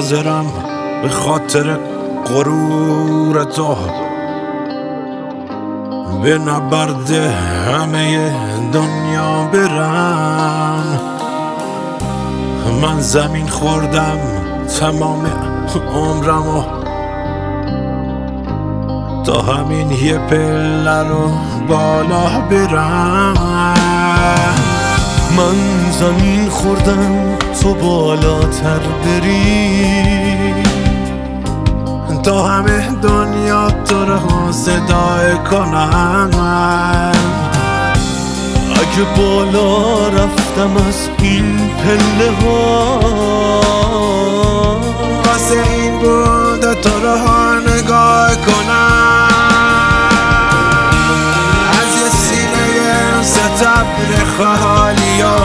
حاضرم به خاطر غرور تو به نبرد همه دنیا برم. من زمین خوردم تمام عمرمو تا همین یه پله رو بالا برم. من زمین خوردم تو بالاتر بری تا همه دنیا تو رو صدای کنم. اگه بالا رفتم از این پله ها واسه این بود تو رو نگاه کنم. از یه سینه ستبر خالی ها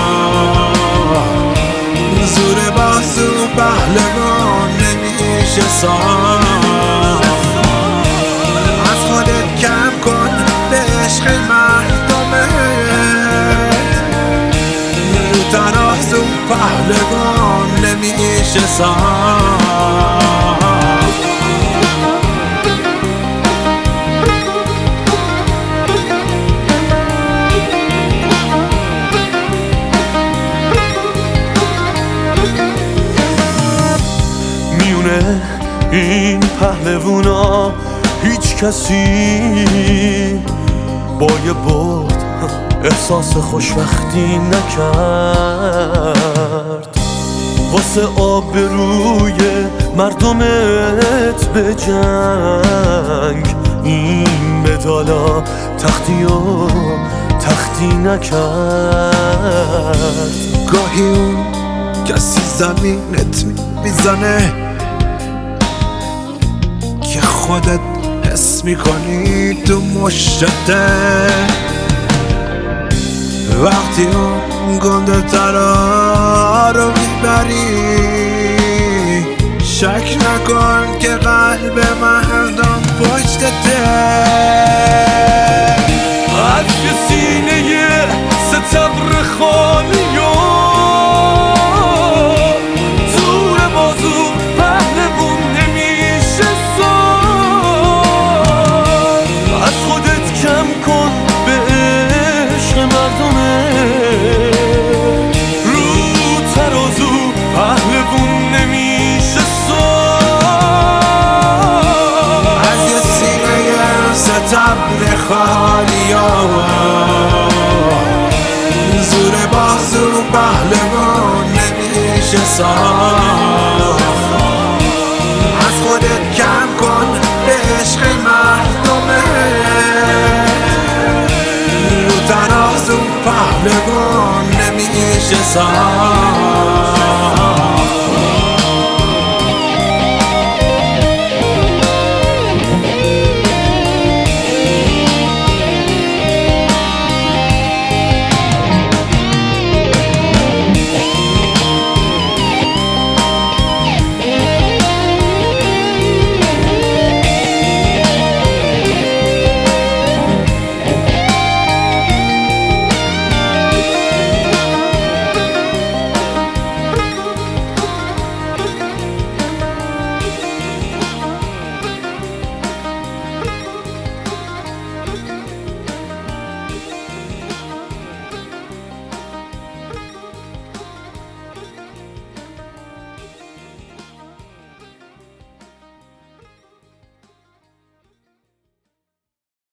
زور بازو پهلوان نمیشه ساخت. از خودت کم کن به عشق مردمت رو ترازو پهلوان نمیشه ساخت. این پهلوونا هیچ کسی با یه برد احساس خوشبختی نکرد. واسه آبروی مردمت به جنگ این مدالا تختی و تختی نکرد. گاهی اون کسی زمینت میزنه که خودت حس میکنی تو مشته. وقتی اون گنده ترا رو میبری شک نکن که قلب مردم پشتته. از یه سینه ستبر خالی زور بازو پهلوون نمیشه ساخت. از خودت کم کن به عشق مردمت رو ترازو پهلوون نمیشه ساخت. از یه سینه ستبر خالی زور بازو پهلوان نمیشه ساخت. از خودت کم کن به عشق مردمت رو ترازو پهلوان نمیشه ساخت.